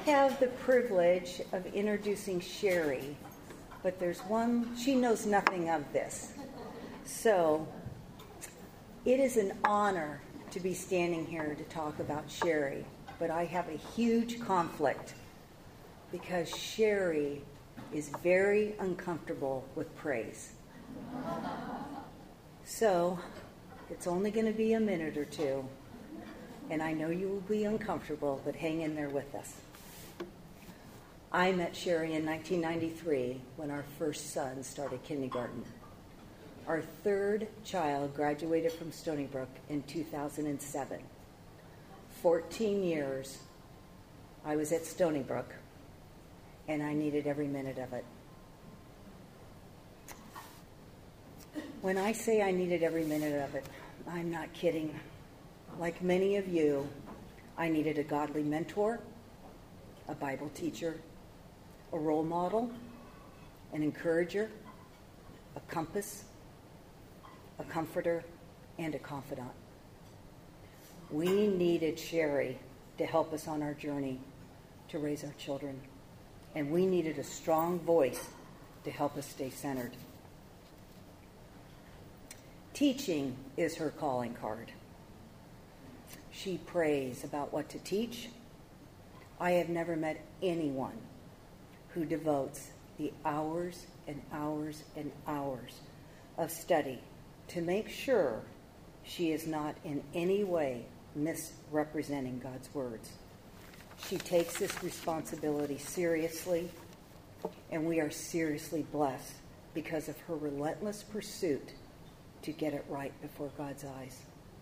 have the privilege of introducing Sherry, but there's one, she knows nothing of this. So it is an honor to be standing here to talk about Sherry, but I have a huge conflict because Sherry is very uncomfortable with praise. So it's only going to be a minute or two, and I know you will be uncomfortable, but hang in there with us. I met Sherry in 1993 when our first son started kindergarten. Our third child graduated from Stony Brook in 2007. 14 years I was at Stony Brook, and I needed every minute of it. When I say I needed every minute of it, I'm not kidding. Like many of you, I needed a godly mentor, a Bible teacher, a role model, an encourager, a compass, a comforter, and a confidant. We needed Sherry to help us on our journey to raise our children, and we needed a strong voice to help us stay centered. Teaching is her calling card. She prays about what to teach. I have never met anyone who devotes the hours and hours and hours of study to make sure she is not in any way misrepresenting God's words. She takes this responsibility seriously, and we are seriously blessed because of her relentless pursuit to get it right before God's eyes.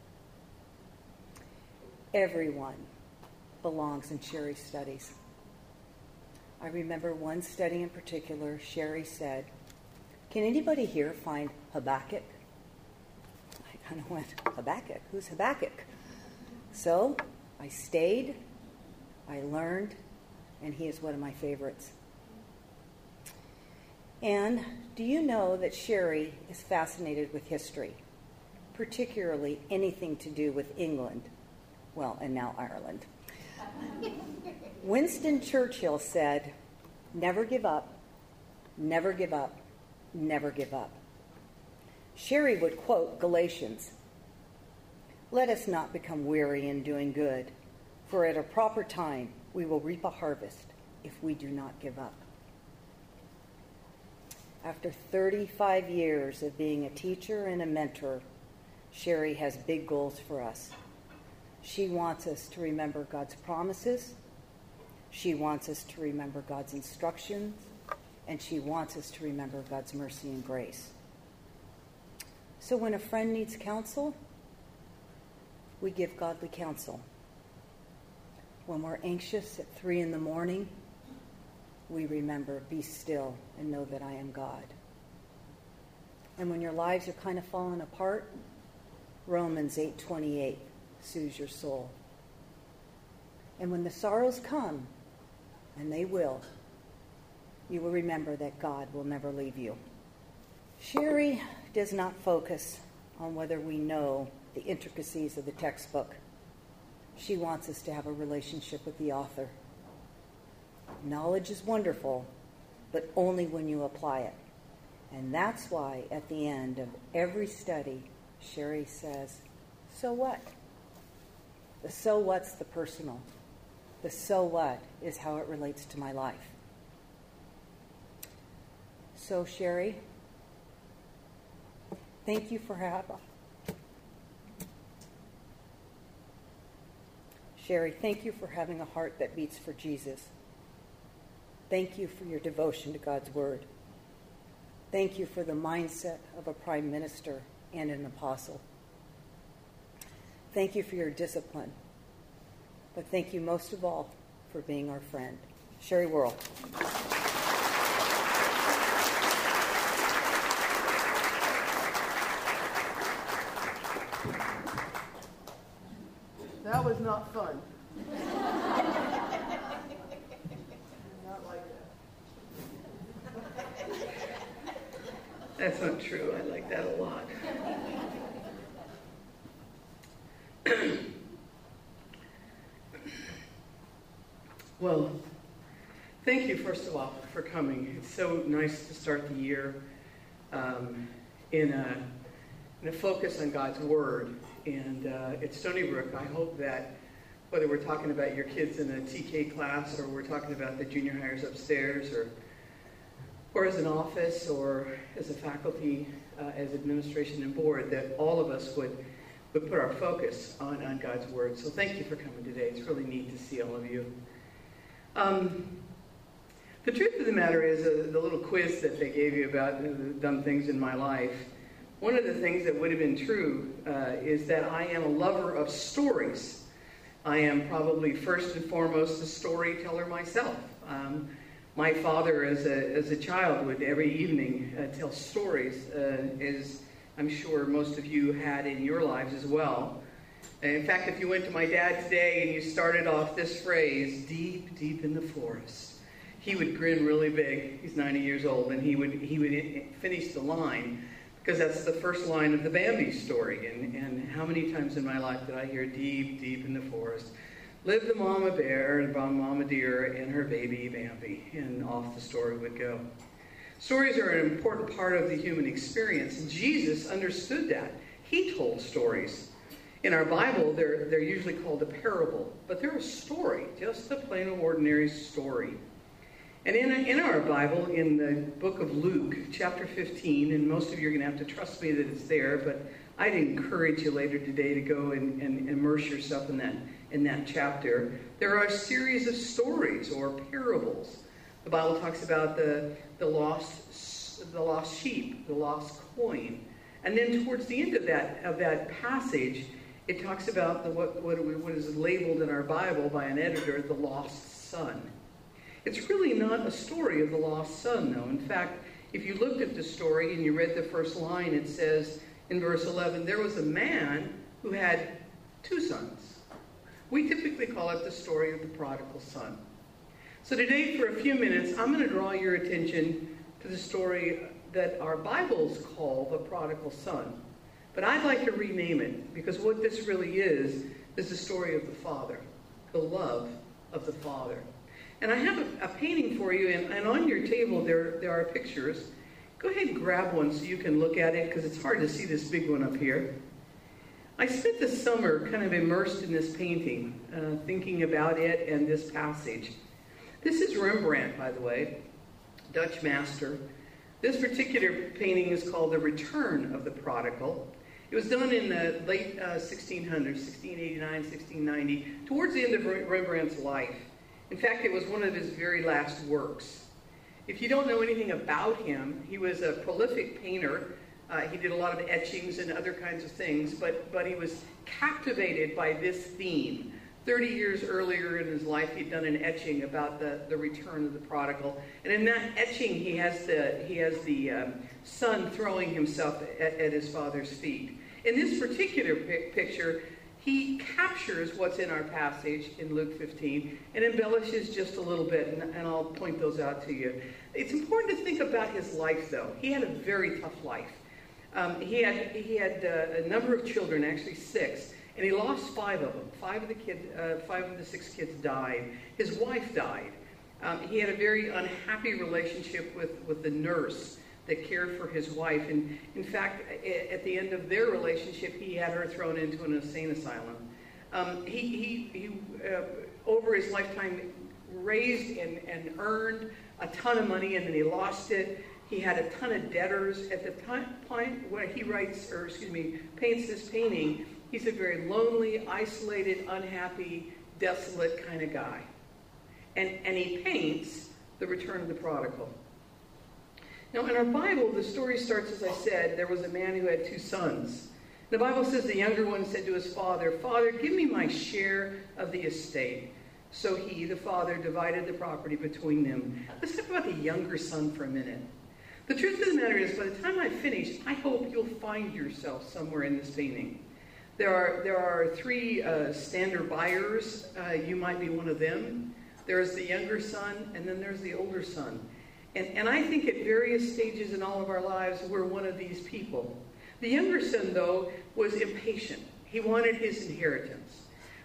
Everyone belongs in Sherry's studies. I remember one study in particular. Sherry said, "Can anybody here find Habakkuk?" I kind of went, Habakkuk? Who's Habakkuk? So I stayed, I learned, and he is one of my favorites. And do you know that Sherry is fascinated with history, particularly anything to do with England, well, and now Ireland. Winston Churchill said, "Never give up, never give up, never give up." Sherry would quote Galatians, "Let us not become weary in doing good, for at a proper time we will reap a harvest if we do not give up." After 35 years of being a teacher and a mentor, Sherry has big goals for us. She wants us to remember God's promises. She wants us to remember God's instructions. And she wants us to remember God's mercy and grace. So when a friend needs counsel, we give godly counsel. When we're anxious at 3 a.m, we remember, "Be still and know that I am God." And when your lives are kind of falling apart, Romans 8:28 soothes your soul. And when the sorrows come, and they will, you will remember that God will never leave you. Sherry does not focus on whether we know the intricacies of the textbook. She wants us to have a relationship with the author. Knowledge is wonderful, but only when you apply it. And that's why at the end of every study, Sherry says, "So what?" The so what's the personal. The so what is how it relates to my life. So Sherry, thank you for having a heart that beats for Jesus. Thank you for your devotion to God's word. Thank you for the mindset of a prime minister and an apostle. Thank you for your discipline. But thank you most of all for being our friend. Sherry Worrell. That was not fun. Not like that. That's not true. I like that a lot. Well, Thank you, first of all, for coming. It's so nice to start the year in a focus on God's Word. And at Stony Brook, I hope that whether we're talking about your kids in a TK class or we're talking about the junior hires upstairs or as an office or as a faculty, as administration and board, that all of us would put our focus on God's Word. So thank you for coming today. It's really neat to see all of you. The truth of the matter is, the little quiz that they gave you about the dumb things in my life, one of the things that would have been true is that I am a lover of stories. I am probably first and foremost a storyteller myself. My father, as a child, would every evening tell stories, as I'm sure most of you had in your lives as well. In fact, if you went to my dad's day and you started off this phrase, "deep, deep in the forest," he would grin really big. He's 90 years old, and he would finish the line, because that's the first line of the Bambi story. And how many times in my life did I hear "deep, deep in the forest lived the mama bear and mama deer and her baby Bambi," and off the story would go. Stories are an important part of the human experience, and Jesus understood that. He told stories. In our Bible, they're usually called a parable, but they're a story, just a plain old ordinary story. And in our Bible, in the book of Luke, chapter 15, and most of you are going to have to trust me that it's there, but I'd encourage you later today to go and immerse yourself in that chapter. There are a series of stories or parables. The Bible talks about the lost sheep, the lost coin, and then towards the end of that passage, it talks about what is labeled in our Bible by an editor, the lost son. It's really not a story of the lost son, though. In fact, if you looked at the story and you read the first line, it says in verse 11, there was a man who had 2 sons. We typically call it the story of the prodigal son. So today, for a few minutes, I'm going to draw your attention to the story that our Bibles call the prodigal son. But I'd like to rename it, because what this really is the story of the Father, the love of the Father. And I have a painting for you, and on your table there are pictures. Go ahead and grab one so you can look at it, because it's hard to see this big one up here. I spent the summer kind of immersed in this painting, thinking about it and this passage. This is Rembrandt, by the way, Dutch master. This particular painting is called The Return of the Prodigal. It was done in the late 1600s, 1689, 1690, towards the end of Rembrandt's life. In fact, it was one of his very last works. If you don't know anything about him, he was a prolific painter. He did a lot of etchings and other kinds of things, but he was captivated by this theme. 30 years earlier in his life, he'd done an etching about the return of the prodigal. And in that etching, he has the son throwing himself at his father's feet. In this particular picture, he captures what's in our passage in Luke 15 and embellishes just a little bit, and I'll point those out to you. It's important to think about his life, though. He had a very tough life. He had a number of children, actually 6, and he lost 5 of them. 5 of the 6 kids died. His wife died. He had a very unhappy relationship with the nurse that cared for his wife. And in fact, at the end of their relationship, he had her thrown into an insane asylum. He over his lifetime, raised and earned a ton of money, and then he lost it. He had a ton of debtors. At the point when he paints this painting, he's a very lonely, isolated, unhappy, desolate kind of guy. And he paints the return of the prodigal. Now, in our Bible, the story starts, as I said, there was a man who had 2 sons. The Bible says the younger one said to his father, "Father, give me my share of the estate." So he, the father, divided the property between them. Let's talk about the younger son for a minute. The truth of the matter is, by the time I finish, I hope you'll find yourself somewhere in this painting. There are 3 standard buyers. You might be one of them. There's the younger son, and then there's the older son. And I think at various stages in all of our lives, we're one of these people. The younger son, though, was impatient. He wanted his inheritance.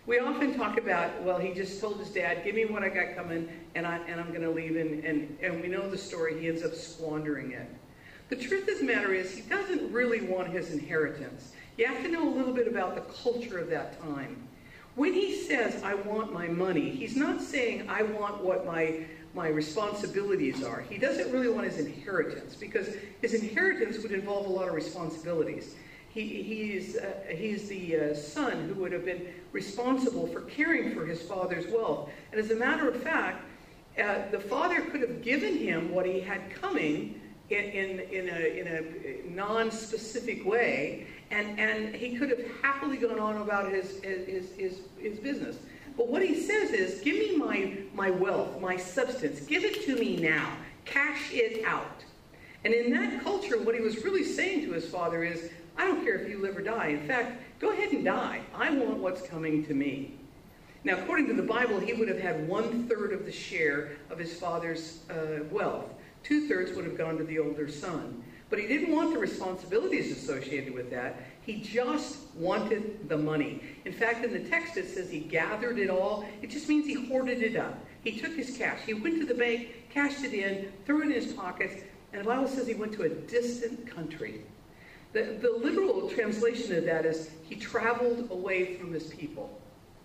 We often talk about, well, he just told his dad, give me what I got coming, and I'm going to leave. And we know the story. He ends up squandering it. The truth of the matter is, he doesn't really want his inheritance. You have to know a little bit about the culture of that time. When he says, I want my money, he's not saying, I want what my responsibilities are. He doesn't really want his inheritance, because his inheritance would involve a lot of responsibilities. He's the son who would have been responsible for caring for his father's wealth. And as a matter of fact, the father could have given him what he had coming in a non-specific way, and he could have happily gone on about his business. But what he says is, give me my wealth, my substance. Give it to me now. Cash it out. And in that culture, what he was really saying to his father is, I don't care if you live or die. In fact, go ahead and die. I want what's coming to me. Now, according to the Bible, he would have had 1/3 of the share of his father's wealth. 2/3 would have gone to the older son. But he didn't want the responsibilities associated with that. He just wanted the money. In fact, in the text it says he gathered it all. It just means he hoarded it up. He took his cash. He went to the bank, cashed it in, threw it in his pockets, and the Bible says he went to a distant country. The literal translation of that is he traveled away from his people.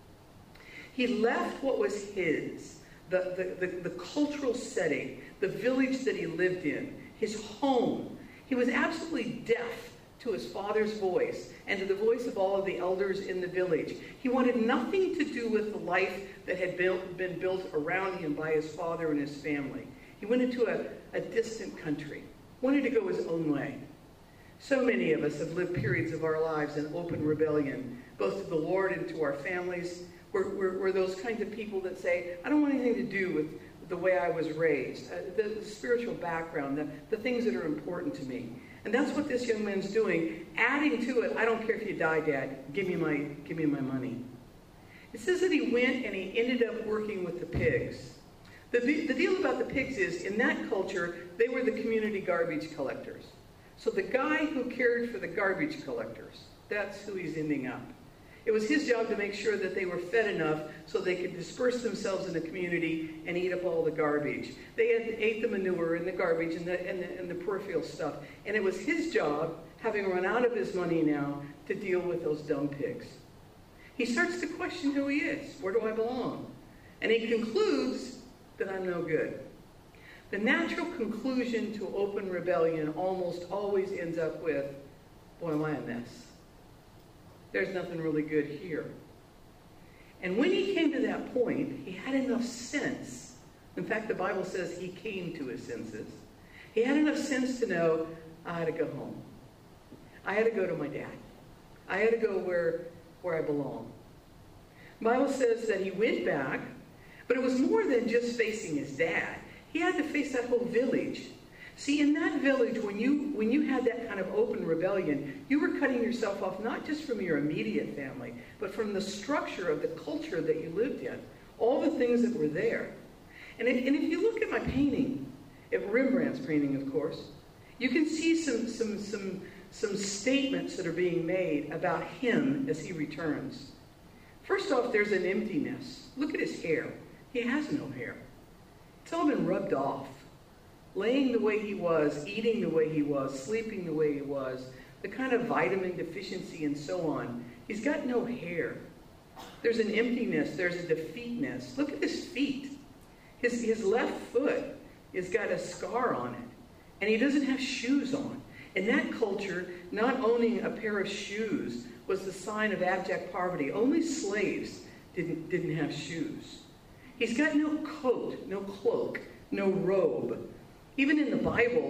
He left what was his, the cultural setting, the village that he lived in, his home. He was absolutely deaf to his father's voice and to the voice of all of the elders in the village. He wanted nothing to do with the life that had been built around him by his father and his family. He went into a distant country, wanted to go his own way. So many of us have lived periods of our lives in open rebellion, both to the Lord and to our families. We're those kinds of people that say, I don't want anything to do with the way I was raised, the spiritual background, the things that are important to me. And that's what this young man's doing, adding to it, I don't care if you die, Dad, give me my money. It says that he went and he ended up working with the pigs. The deal about the pigs is, in that culture, they were the community garbage collectors. So the guy who cared for the garbage collectors, that's who he's ending up. It was his job to make sure that they were fed enough so they could disperse themselves in the community and eat up all the garbage. They ate the manure and the garbage and the peripheral stuff. And it was his job, having run out of his money now, to deal with those dumb pigs. He starts to question who he is. Where do I belong? And he concludes that I'm no good. The natural conclusion to open rebellion almost always ends up with, boy, am I a mess. There's nothing really good here. And when he came to that point, he had enough sense. In fact, the Bible says he came to his senses. He had enough sense to know, I had to go home. I had to go to my dad. I had to go where I belong. The Bible says that he went back, but it was more than just facing his dad. He had to face that whole village. See, in that village, when you had that kind of open rebellion, you were cutting yourself off not just from your immediate family, but from the structure of the culture that you lived in, all the things that were there. And if you look at my painting, at Rembrandt's painting, of course, you can see some statements that are being made about him as he returns. First off, there's an emptiness. Look at his hair. He has no hair. It's all been rubbed off. Laying the way he was, eating the way he was, sleeping the way he was, the kind of vitamin deficiency and so on. He's got no hair. There's an emptiness. There's a defeatness. Look at his feet. His left foot has got a scar on it. And he doesn't have shoes on. In that culture, not owning a pair of shoes was the sign of abject poverty. Only slaves didn't have shoes. He's got no coat, no cloak, no robe. Even in the Bible,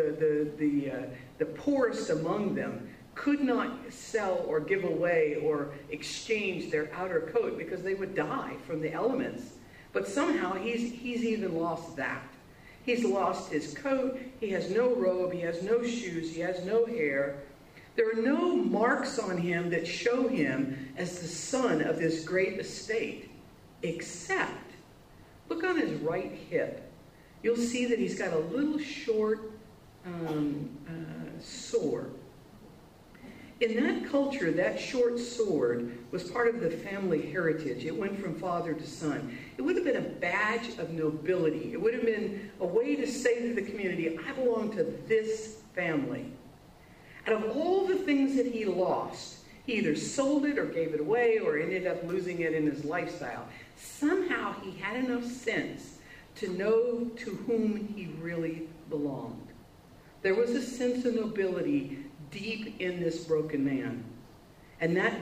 the poorest among them could not sell or give away or exchange their outer coat because they would die from the elements. But somehow he's even lost that. He's lost his coat, he has no robe, he has no shoes, he has no hair. There are no marks on him that show him as the son of this great estate, except, look on his right hip. You'll see that he's got a little short sore. In that culture, that short sword was part of the family heritage. It went from father to son. It would have been a badge of nobility. It would have been a way to say to the community, I belong to this family. Out of all the things that he lost, he either sold it or gave it away or ended up losing it in his lifestyle. Somehow he had enough sense to know to whom he really belonged. There was a sense of nobility deep in this broken man. And that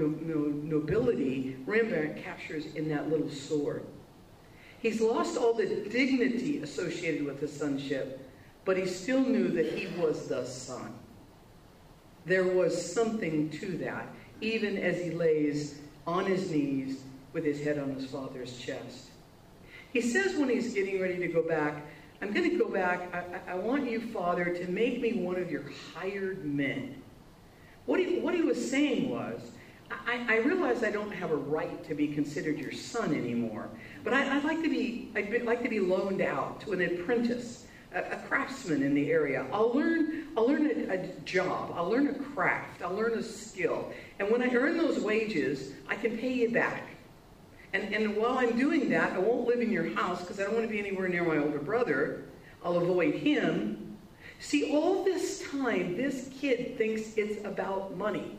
nobility Rembrandt captures in that little sword. He's lost all the dignity associated with the sonship, but he still knew that he was the son. There was something to that, even as he lays on his knees with his head on his father's chest. He says when he's getting ready to go back, I'm going to go back. I want you, Father, to make me one of your hired men. What he was saying was, I realize I don't have a right to be considered your son anymore, but I'd like to be loaned out to an apprentice, a craftsman in the area. I'll learn a job. I'll learn a craft. I'll learn a skill. And when I earn those wages, I can pay you back. And while I'm doing that, I won't live in your house because I don't want to be anywhere near my older brother. I'll avoid him. See, all this time, this kid thinks it's about money.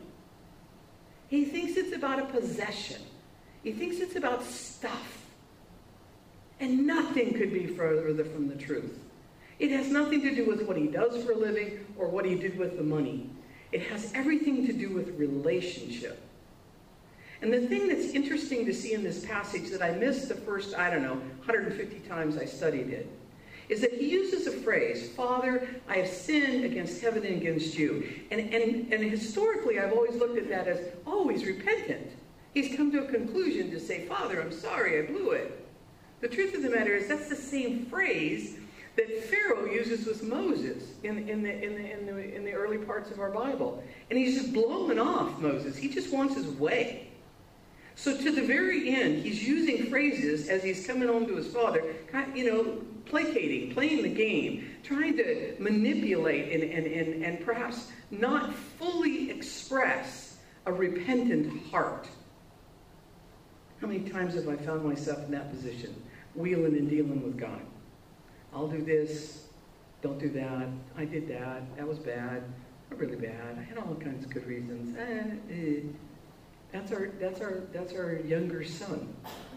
He thinks it's about a possession. He thinks it's about stuff. And nothing could be further from the truth. It has nothing to do with what he does for a living or what he did with the money. It has everything to do with relationship. And the thing that's interesting to see in this passage that I missed the first, 150 times I studied it, is that he uses a phrase, Father, I have sinned against heaven and against you. And historically, I've always looked at that as, oh, he's repentant. He's come to a conclusion to say, Father, I'm sorry, I blew it. The truth of the matter is that's the same phrase that Pharaoh uses with Moses in the early parts of our Bible. And he's just blowing off Moses. He just wants his way. So to the very end, he's using phrases as he's coming home to his father, placating, playing the game, trying to manipulate and perhaps not fully express a repentant heart. How many times have I found myself in that position, wheeling and dealing with God? I'll do this, don't do that, I did that, that was bad, really bad, I had all kinds of good reasons. That's our younger son.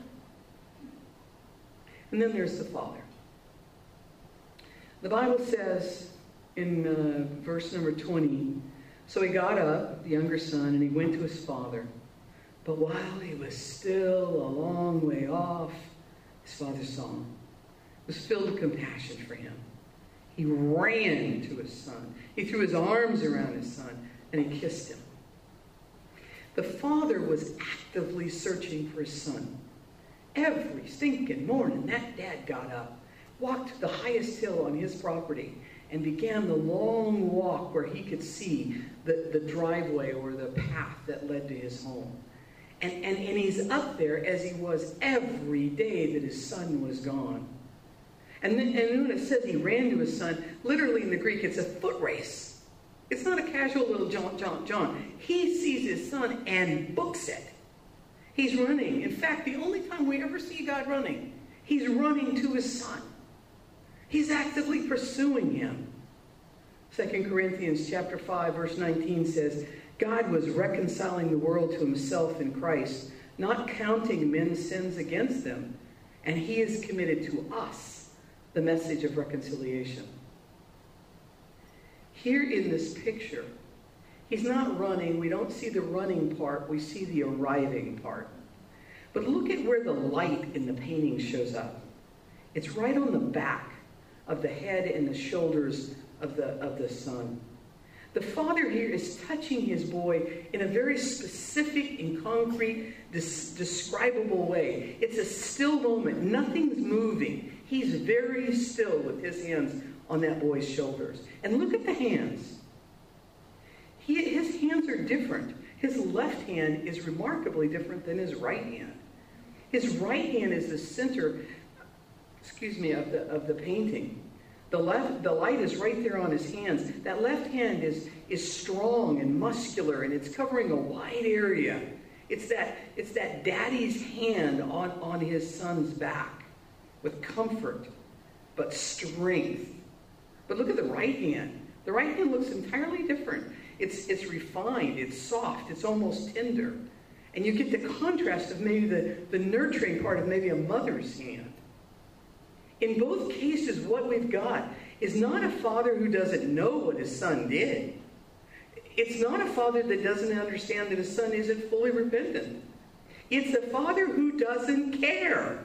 And then there's the father. The Bible says in verse number 20, so he got up, the younger son, and he went to his father. But while he was still a long way off, his father saw him. Was filled with compassion for him. He ran to his son. He threw his arms around his son, and he kissed him. The father was actively searching for his son. Every stinking morning, that dad got up, walked to the highest hill on his property, and began the long walk where he could see the driveway or the path that led to his home. And he's up there as he was every day that his son was gone. And when it says he ran to his son, literally in the Greek, it's a foot race. It's not a casual little John. He sees his son and books it. He's running. In fact, the only time we ever see God running, he's running to his son. He's actively pursuing him. 2 Corinthians chapter 5, verse 19 says, God was reconciling the world to himself in Christ, not counting men's sins against them. And he has committed to us the message of reconciliation. Here in this picture, he's not running. We don't see the running part. We see the arriving part. But look at where the light in the painting shows up. It's right on the back of the head and the shoulders of the son. The father here is touching his boy in a very specific and concrete, describable way. It's a still moment. Nothing's moving. He's very still with his hands on that boy's shoulders. And look at the hands. His hands are different. His left hand is remarkably different than his right hand. His right hand is the center, of the painting. The light is right there on his hands. That left hand is strong and muscular, and it's covering a wide area. It's that daddy's hand on his son's back with comfort, but strength. But look at the right hand. The right hand looks entirely different. It's refined, it's soft, it's almost tender. And you get the contrast of maybe the nurturing part of maybe a mother's hand. In both cases, what we've got is not a father who doesn't know what his son did. It's not a father that doesn't understand that his son isn't fully repentant. It's a father who doesn't care.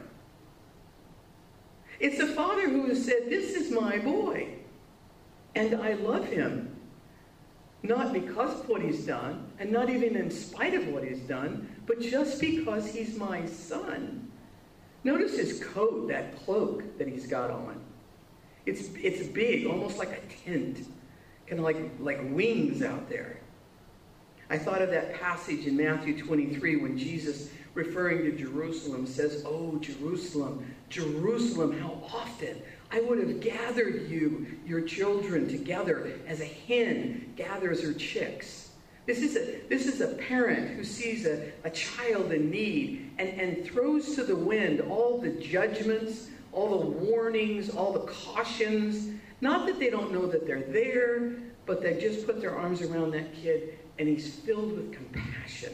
It's a father who has said, this is my boy, and I love him. Not because of what he's done, and not even in spite of what he's done, but just because he's my son. Notice his coat, that cloak that he's got on. It's big, almost like a tent, kind of like wings out there. I thought of that passage in Matthew 23 when Jesus, referring to Jerusalem, says, "Oh, Jerusalem, Jerusalem, how often I would have gathered you, your children, together as a hen gathers her chicks." This is a parent who sees a child in need and throws to the wind all the judgments, all the warnings, all the cautions. Not that they don't know that they're there, but they just put their arms around that kid, and he's filled with compassion.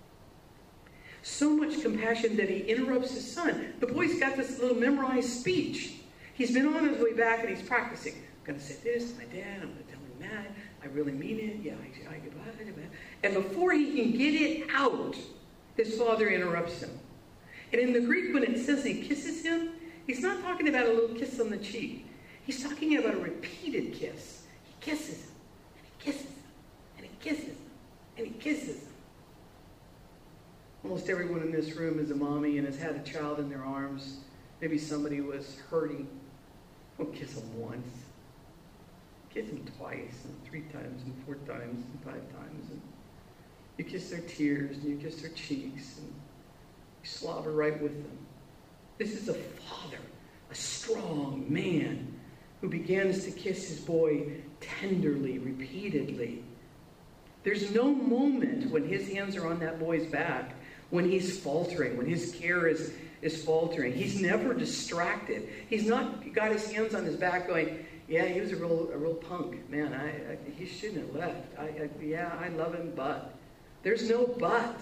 So much compassion that he interrupts his son. The boy's got this little memorized speech. He's been on his way back, and he's practicing. I'm going to say this to my dad. I'm going to tell him that. I really mean it. Yeah, I goodbye. And before he can get it out, his father interrupts him. And in the Greek, when it says he kisses him, he's not talking about a little kiss on the cheek. He's talking about a repeated kiss. He kisses him, and he kisses him, and he kisses him, and he kisses him. Almost everyone in this room is a mommy and has had a child in their arms. Maybe somebody was hurting. Don't kiss them once. Kiss them twice, and 3 times, and 4 times, and 5 times. And you kiss their tears, and you kiss their cheeks, and you slobber right with them. This is a father, a strong man, who begins to kiss his boy tenderly, repeatedly. There's no moment when his hands are on that boy's back when he's faltering, when his care is faltering. He's never distracted. He's not got his hands on his back going, yeah, he was a real punk. Man, he shouldn't have left. I love him, but. There's no but.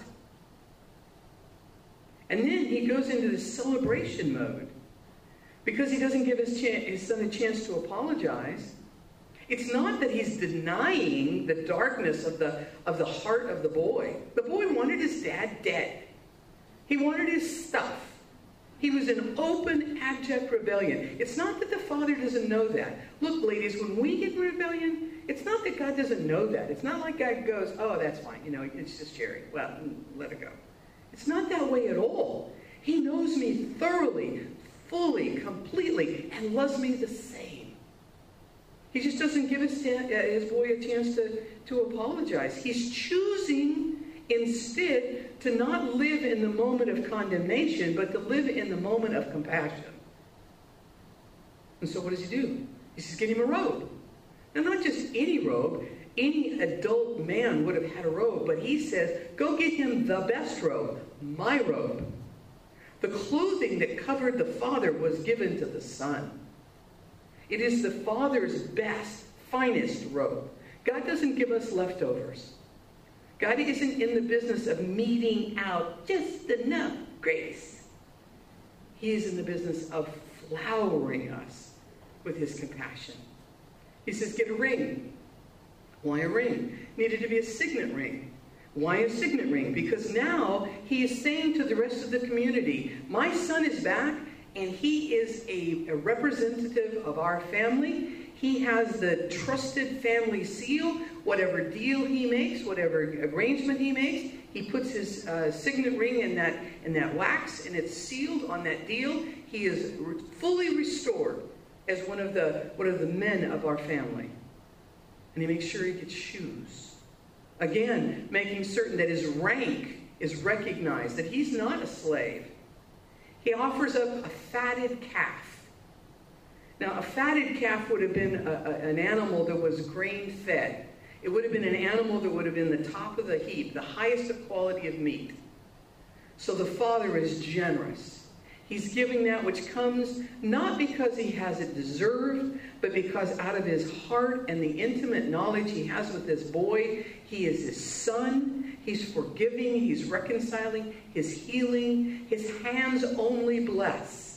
And then he goes into this celebration mode because he doesn't give his son a chance to apologize. It's not that he's denying the darkness of the heart of the boy. The boy wanted his dad dead. He wanted his stuff. He was in open, abject rebellion. It's not that the father doesn't know that. Look, ladies, when we get in rebellion, it's not that God doesn't know that. It's not like God goes, oh, that's fine. It's just Jerry. Well, let it go. It's not that way at all. He knows me thoroughly, fully, completely, and loves me the same. He just doesn't give his boy a chance to apologize. He's choosing instead to not live in the moment of condemnation, but to live in the moment of compassion. And so what does he do? He says, get him a robe. Now, not just any robe. Any adult man would have had a robe, but he says, go get him the best robe, my robe. The clothing that covered the father was given to the son. It is the father's best, finest robe. God doesn't give us leftovers. God isn't in the business of meting out just enough grace. He is in the business of flowering us with his compassion. He says, get a ring. Why a ring? Needed to be a signet ring. Why a signet ring? Because now he is saying to the rest of the community, my son is back, and he is a representative of our family. He has the trusted family seal. Whatever deal he makes, whatever arrangement he makes, he puts his signet ring in that wax, and it's sealed on that deal. He is fully restored as one of the men of our family. And he makes sure he gets shoes. Again, making certain that his rank is recognized, that he's not a slave. He offers up a fatted calf. Now, a fatted calf would have been an animal that was grain-fed. It would have been an animal that would have been the top of the heap, the highest of quality of meat. So the Father is generous. He's giving that which comes not because he has it deserved, but because out of his heart and the intimate knowledge he has with this boy, he is his son. He's forgiving. He's reconciling. He's healing. His hands only bless.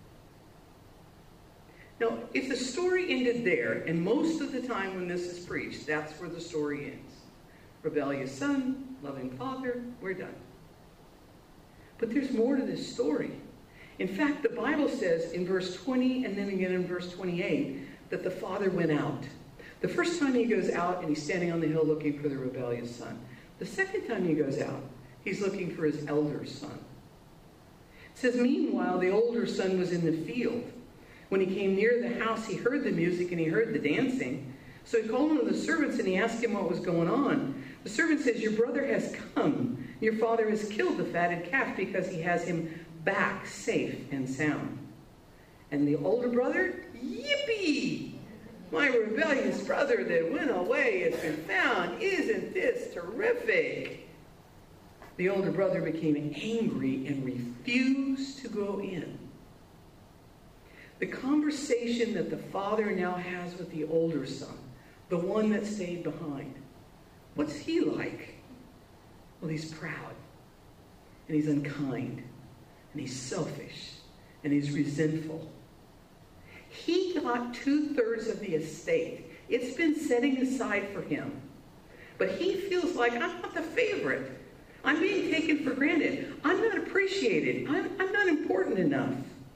Now, if the story ended there, and most of the time when this is preached, that's where the story ends. Rebellious son, loving father, we're done. But there's more to this story. In fact, the Bible says in verse 20 and then again in verse 28 that the father went out. The first time he goes out and he's standing on the hill looking for the rebellious son. The second time he goes out, he's looking for his elder son. It says, meanwhile, the older son was in the field. When he came near the house, he heard the music and he heard the dancing. So he called one of the servants and he asked him what was going on. The servant says, your brother has come. Your father has killed the fatted calf because he has him back safe and sound. And the older brother, yippee! My rebellious brother that went away has been found. Isn't this terrific? The older brother became angry and refused to go in. The conversation that the father now has with the older son, the one that stayed behind, what's he like? Well, he's proud, and he's unkind, and he's selfish, and he's resentful. He got 2/3 of the estate. It's been setting aside for him. But he feels like, I'm not the favorite. I'm being taken for granted. I'm not appreciated. I'm not important enough.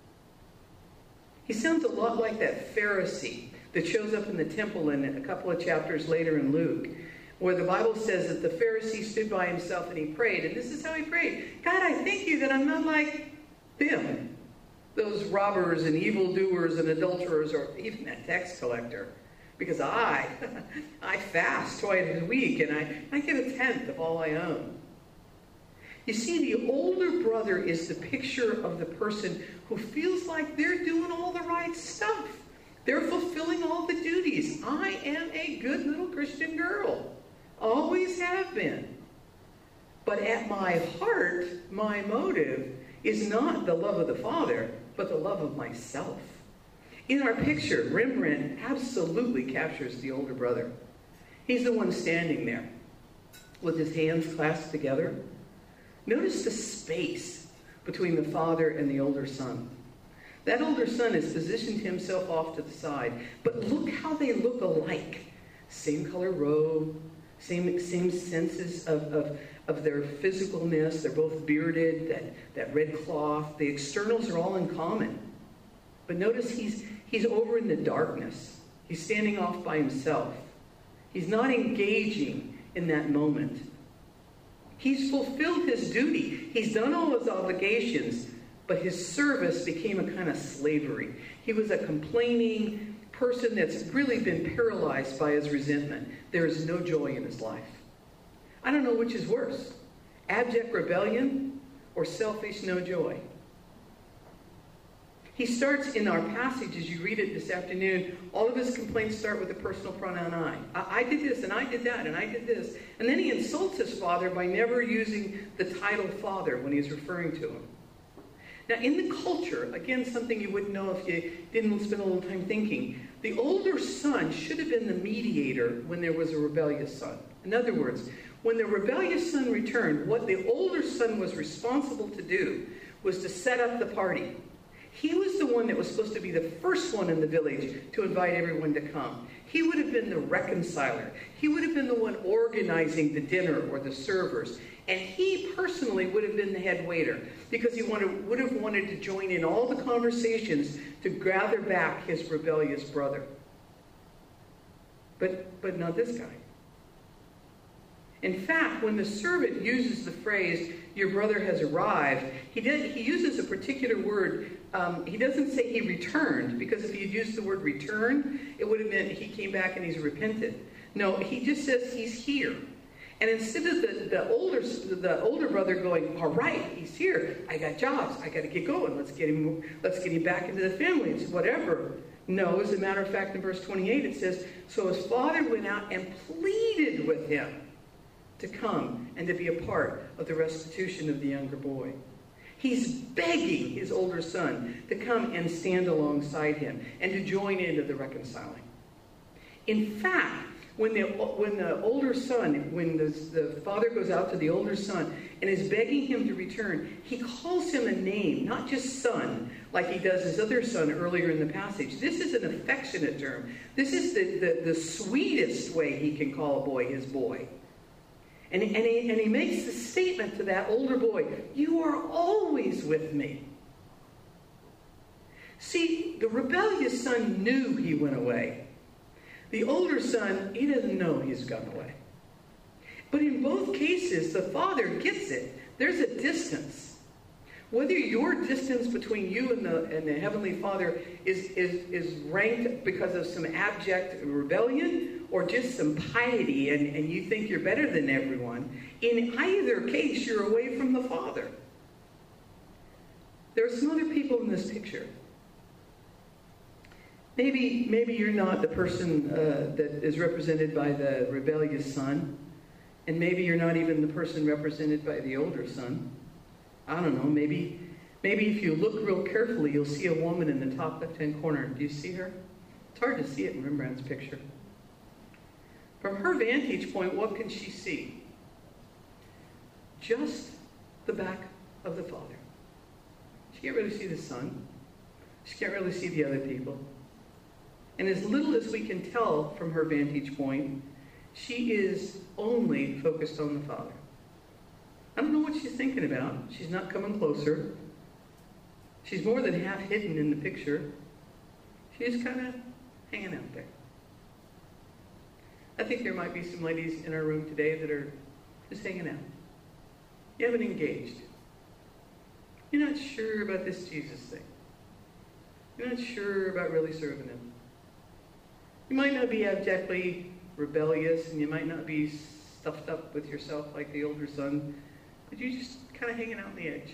He sounds a lot like that Pharisee that shows up in the temple in a couple of chapters later in Luke, where the Bible says that the Pharisee stood by himself and he prayed. And this is how he prayed. God, I thank you that I'm not like them. Those robbers and evildoers and adulterers, or even that tax collector. Because I fast twice a week and I get 1/10 of all I own. You see, the older brother is the picture of the person who feels like they're doing all the right stuff. They're fulfilling all the duties. I am a good little Christian girl. Always have been. But at my heart, my motive is not the love of the Father, but the love of myself. In our picture, Rembrandt absolutely captures the older brother. He's the one standing there with his hands clasped together. Notice the space between the father and the older son. That older son has positioned himself off to the side. But look how they look alike. Same color robe, same senses of their physicalness. They're both bearded, that red cloth. The externals are all in common. But notice he's over in the darkness. He's standing off by himself. He's not engaging in that moment. He's fulfilled his duty. He's done all his obligations, but his service became a kind of slavery. He was a complaining person that's really been paralyzed by his resentment. There is no joy in his life. I don't know which is worse, abject rebellion or selfish no joy. He starts in our passage, as you read it this afternoon, all of his complaints start with the personal pronoun I. I did this, and I did that, and I did this. And then he insults his father by never using the title father when he's referring to him. Now, in the culture, again, something you wouldn't know if you didn't spend a little time thinking, the older son should have been the mediator when there was a rebellious son. In other words, when the rebellious son returned, what the older son was responsible to do was to set up the party. He was the one that was supposed to be the first one in the village to invite everyone to come. He would have been the reconciler. He would have been the one organizing the dinner or the servers. And he personally would have been the head waiter because he would have wanted to join in all the conversations to gather back his rebellious brother. But not this guy. In fact, when the servant uses the phrase, your brother has arrived, he uses a particular word. He doesn't say he returned, because if he had used the word return, it would have meant he came back and he's repented. No, he just says he's here. And instead of the older brother going, all right, he's here. I got jobs. I got to get going. Let's get him back into the family. It's whatever. No, as a matter of fact, in verse 28 it says, so his father went out and pleaded with him to come and to be a part of the restitution of the younger boy. He's begging his older son to come and stand alongside him and to join into the reconciling. In fact, when the older son, when the father goes out to the older son and is begging him to return, he calls him a name, not just son, like he does his other son earlier in the passage. This is an affectionate term. This is the sweetest way he can call a boy his boy. And he makes the statement to that older boy, you are always with me. See, the rebellious son knew he went away. The older son, he doesn't know he's gone away. But in both cases, the father gets it. There's a distance. Whether your distance between you and the Heavenly Father is ranked because of some abject rebellion or just some piety and you think you're better than everyone, in either case, you're away from the Father. There are some other people in this picture. Maybe you're not the person that is represented by the rebellious son, and maybe you're not even the person represented by the older son. I don't know, maybe if you look real carefully, you'll see a woman in the top left-hand corner. Do you see her? It's hard to see it in Rembrandt's picture. From her vantage point, what can she see? Just the back of the father. She can't really see the son. She can't really see the other people. And as little as we can tell from her vantage point, she is only focused on the Father. I don't know what she's thinking about. She's not coming closer. She's more than half hidden in the picture. She's kind of hanging out there. I think there might be some ladies in our room today that are just hanging out. You haven't engaged. You're not sure about this Jesus thing. You're not sure about really serving him. You might not be abjectly rebellious, and you might not be stuffed up with yourself like the older son, but you're just kind of hanging out on the edge.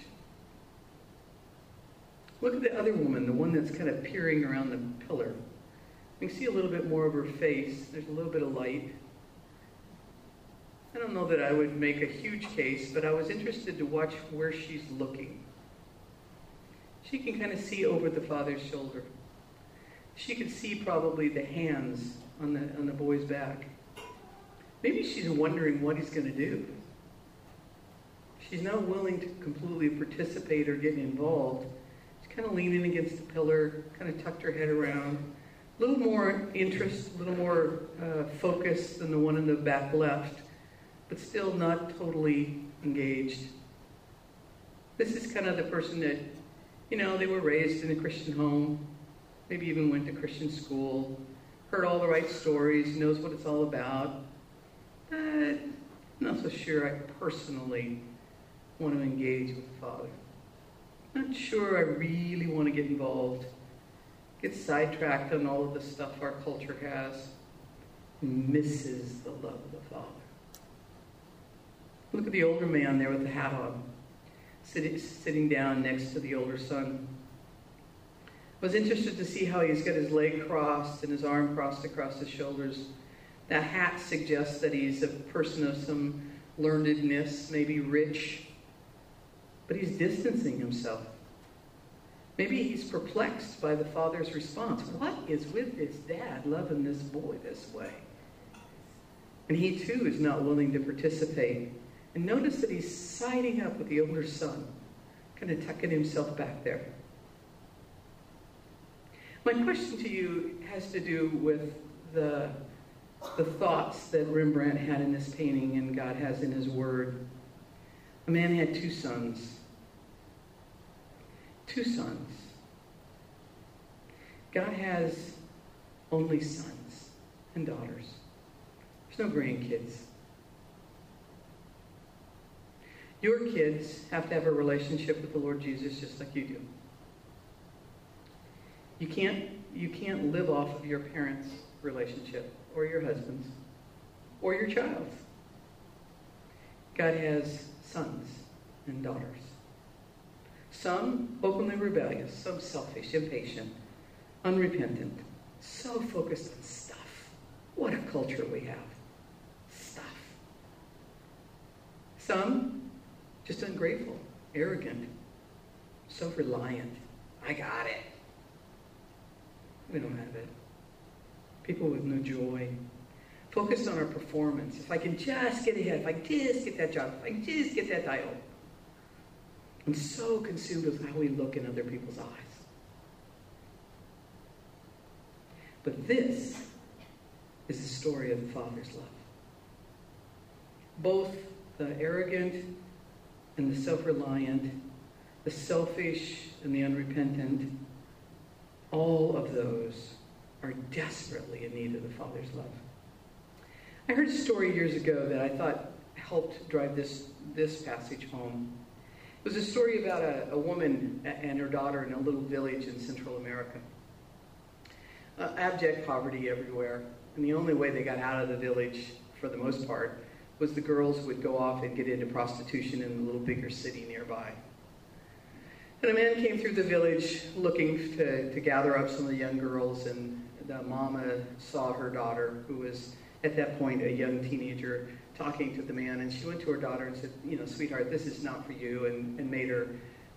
Look at the other woman, the one that's kind of peering around the pillar. You can see a little bit more of her face. There's a little bit of light. I don't know that I would make a huge case, but I was interested to watch where she's looking. She can kind of see over the father's shoulder. She could see probably the hands on the boy's back. Maybe she's wondering what he's going to do. She's not willing to completely participate or get involved. She's kind of leaning against the pillar, kind of tucked her head around. A little more interest, a little more focus than the one in the back left, but still not totally engaged. This is kind of the person that, they were raised in a Christian home, maybe even went to Christian school, heard all the right stories, knows what it's all about. I'm not so sure I personally want to engage with the Father. Not sure I really want to get involved. Get sidetracked on all of the stuff our culture has. Misses the love of the Father. Look at the older man there with the hat on, sitting down next to the older son. I was interested to see how he's got his leg crossed and his arm crossed across his shoulders. That hat suggests that he's a person of some learnedness, maybe rich, but he's distancing himself. Maybe he's perplexed by the father's response. What is with this dad loving this boy this way? And he too is not willing to participate. And notice that he's siding up with the older son, kind of tucking himself back there. My question to you has to do with the thoughts that Rembrandt had in this painting and God has in his word. A man had two sons. Two sons. God has only sons and daughters. There's no grandkids. Your kids have to have a relationship with the Lord Jesus just like you do. You can't live off of your parents' relationship or your husband's or your child's. God has sons and daughters. Some openly rebellious, some selfish, impatient, unrepentant, so focused on stuff. What a culture we have. Stuff. Some just ungrateful, arrogant, self-reliant. I got it. We don't have it. People with no joy. Focused on our performance. If I can just get ahead, if I just get that job, if I can just get that title. I'm so consumed with how we look in other people's eyes. But this is the story of the Father's love. Both the arrogant and the self-reliant, the selfish and the unrepentant, all of those are desperately in need of the Father's love. I heard a story years ago that I thought helped drive this passage home. It was a story about a woman and her daughter in a little village in Central America. Abject poverty everywhere. And the only way they got out of the village, for the most part, was the girls would go off and get into prostitution in the little bigger city nearby. And a man came through the village looking to gather up some of the young girls, and the mama saw her daughter, who was at that point a young teenager, talking to the man, and she went to her daughter and said, sweetheart, this is not for you, and made her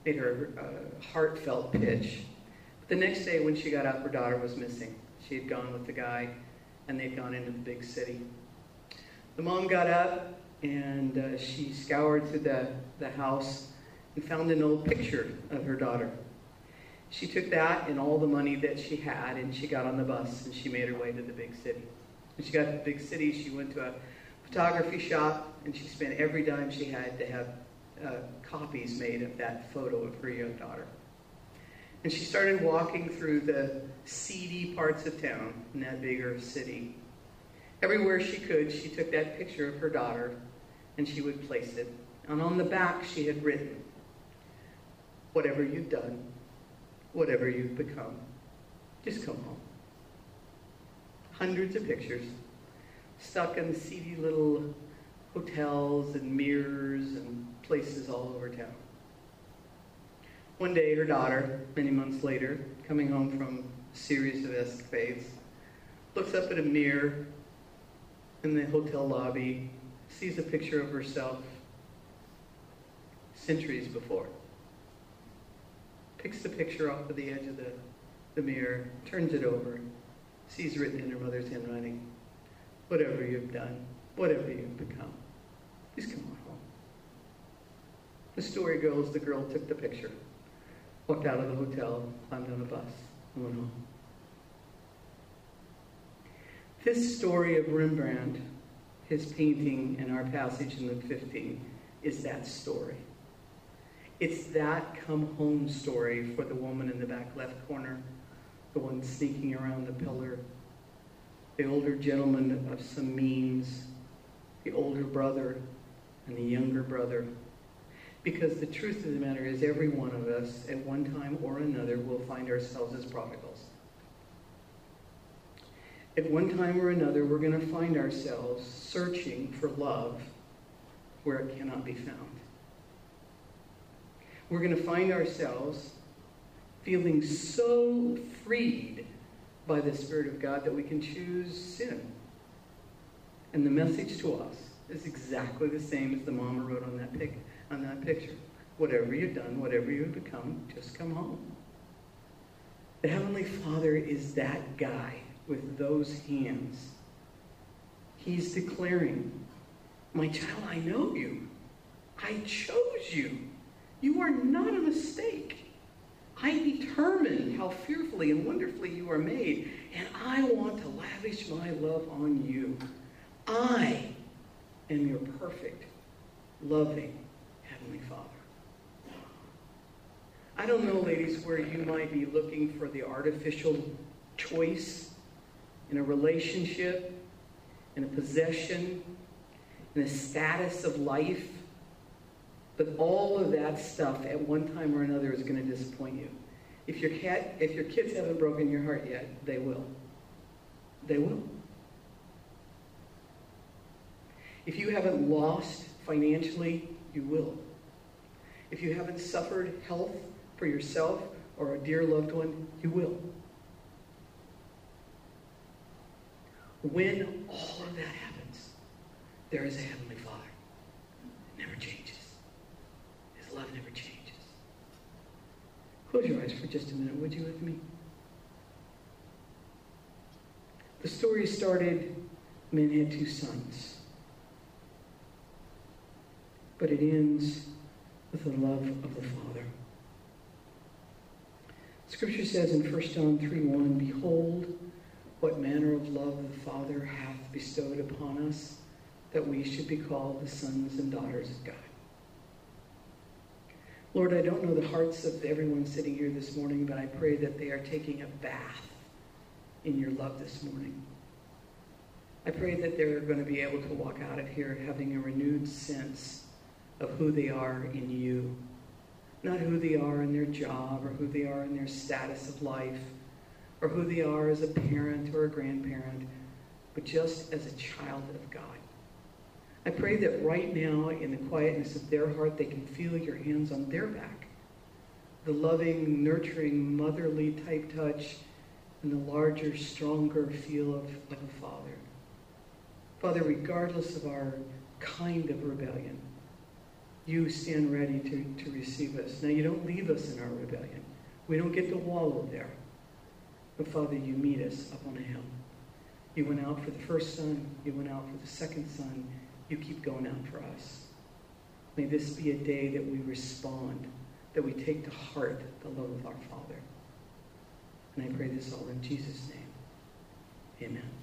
heartfelt pitch. But the next day when she got up, her daughter was missing. She had gone with the guy, and they'd gone into the big city. The mom got up, and she scoured through the house and found an old picture of her daughter. She took that and all the money that she had, and she got on the bus, and she made her way to the big city. When she got to the big city, she went to a photography shop, and she spent every dime she had to have copies made of that photo of her young daughter. And she started walking through the seedy parts of town in that bigger city. Everywhere she could, she took that picture of her daughter, and she would place it. And on the back, she had written, "Whatever you've done, whatever you've become, just come home." Hundreds of pictures stuck in seedy little hotels and mirrors and places all over town. One day, her daughter, many months later, coming home from a series of escapades, looks up at a mirror in the hotel lobby, sees a picture of herself centuries before. Picks the picture off of the edge of the mirror, turns it over, sees written in her mother's handwriting, "Whatever you've done, whatever you've become, just come on home." The story goes, the girl took the picture, walked out of the hotel, climbed on a bus, and went home. This story of Rembrandt, his painting in our passage in Luke 15, is that story. It's that come home story for the woman in the back left corner, the one sneaking around the pillar, the older gentleman of some means, the older brother and the younger brother. Because the truth of the matter is, every one of us at one time or another will find ourselves as prodigals. At one time or another, we're going to find ourselves searching for love where it cannot be found. We're going to find ourselves feeling so freed by the Spirit of God that we can choose sin. And the message to us is exactly the same as the mama wrote on that picture. Whatever you've done, whatever you've become, just come home. The Heavenly Father is that guy with those hands. He's declaring, "My child, I know you. I chose you. You are not a mistake. I determined how fearfully and wonderfully you are made, and I want to lavish my love on you. I am your perfect, loving Heavenly Father." I don't know, ladies, where you might be looking for the artificial choice in a relationship, in a possession, in a status of life. But all of that stuff at one time or another is going to disappoint you. If your kids haven't broken your heart yet, they will. They will. If you haven't lost financially, you will. If you haven't suffered health for yourself or a dear loved one, you will. When all of that happens, there is a Heavenly Father. It never changes. His love never changes. Close your eyes for just a minute, would you, with me? The story started, men had 2 sons. But it ends with the love of the Father. Scripture says in 1 John 3:1, "Behold, what manner of love the Father hath bestowed upon us, that we should be called the sons and daughters of God." Lord, I don't know the hearts of everyone sitting here this morning, but I pray that they are taking a bath in your love this morning. I pray that they're going to be able to walk out of here having a renewed sense of who they are in you. Not who they are in their job or who they are in their status of life or who they are as a parent or a grandparent, but just as a child of God. I pray that right now, in the quietness of their heart, they can feel your hands on their back. The loving, nurturing, motherly type touch and the larger, stronger feel of a father. Father, regardless of our kind of rebellion, you stand ready to receive us. Now, you don't leave us in our rebellion. We don't get to wallow there. But Father, you meet us up on a hill. You went out for the first son. You went out for the second son. You keep going out for us. May this be a day that we respond, that we take to heart the love of our Father. And I pray this all in Jesus' name. Amen.